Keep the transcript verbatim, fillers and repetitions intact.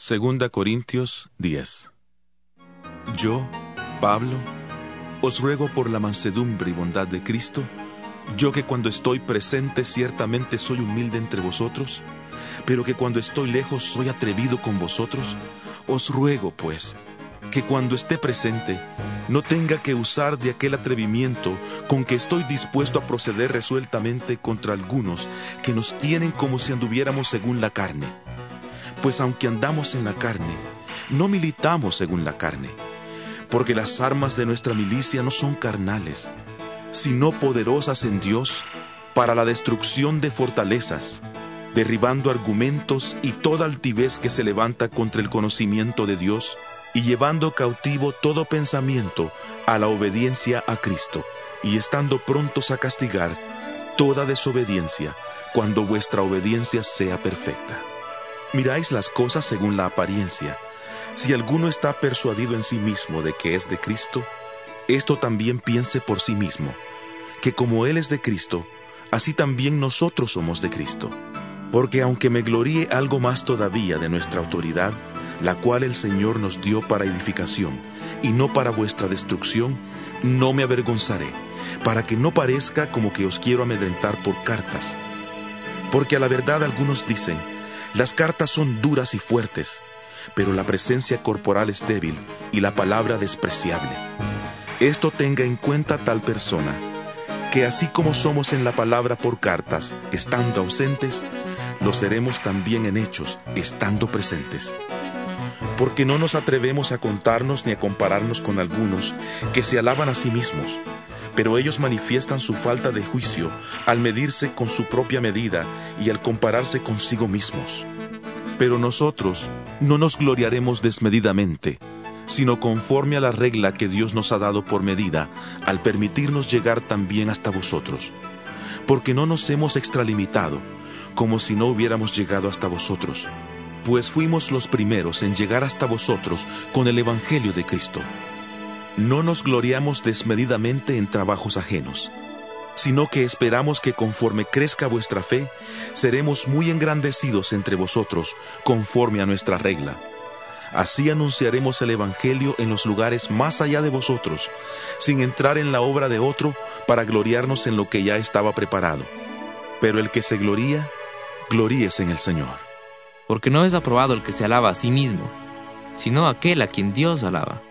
Segunda Corintios diez. Yo, Pablo, os ruego por la mansedumbre y bondad de Cristo, yo que cuando estoy presente ciertamente soy humilde entre vosotros, pero que cuando estoy lejos soy atrevido con vosotros, os ruego, pues, que cuando esté presente no tenga que usar de aquel atrevimiento con que estoy dispuesto a proceder resueltamente contra algunos que nos tienen como si anduviéramos según la carne. Pues aunque andamos en la carne, no militamos según la carne, porque las armas de nuestra milicia no son carnales, sino poderosas en Dios para la destrucción de fortalezas, derribando argumentos y toda altivez que se levanta contra el conocimiento de Dios, y llevando cautivo todo pensamiento a la obediencia a Cristo, y estando prontos a castigar toda desobediencia cuando vuestra obediencia sea perfecta. Miráis las cosas según la apariencia. Si alguno está persuadido en sí mismo de que es de Cristo, esto también piense por sí mismo, que como Él es de Cristo, así también nosotros somos de Cristo. Porque aunque me gloríe algo más todavía de nuestra autoridad, la cual el Señor nos dio para edificación, y no para vuestra destrucción, no me avergonzaré, para que no parezca como que os quiero amedrentar por cartas. Porque a la verdad algunos dicen, las cartas son duras y fuertes, pero la presencia corporal es débil y la palabra despreciable. Esto tenga en cuenta tal persona, que así como somos en la palabra por cartas, estando ausentes, lo seremos también en hechos, estando presentes. Porque no nos atrevemos a contarnos ni a compararnos con algunos que se alaban a sí mismos, pero ellos manifiestan su falta de juicio al medirse con su propia medida y al compararse consigo mismos. Pero nosotros no nos gloriaremos desmedidamente, sino conforme a la regla que Dios nos ha dado por medida, al permitirnos llegar también hasta vosotros. Porque no nos hemos extralimitado, como si no hubiéramos llegado hasta vosotros, pues fuimos los primeros en llegar hasta vosotros con el Evangelio de Cristo. No nos gloriamos desmedidamente en trabajos ajenos, sino que esperamos que conforme crezca vuestra fe, seremos muy engrandecidos entre vosotros conforme a nuestra regla. Así anunciaremos el Evangelio en los lugares más allá de vosotros, sin entrar en la obra de otro para gloriarnos en lo que ya estaba preparado. Pero el que se gloría, gloríese en el Señor. Porque no es aprobado el que se alaba a sí mismo, sino aquel a quien Dios alaba.